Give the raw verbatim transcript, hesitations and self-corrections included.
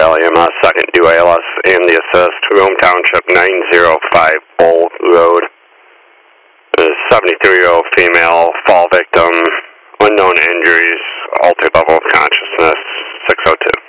L E M S, second due A L S, and the assist, Rome Township, nine oh five Bull Road. A seventy-three-year-old female, fall victim, unknown injuries, altered level of consciousness, six oh two.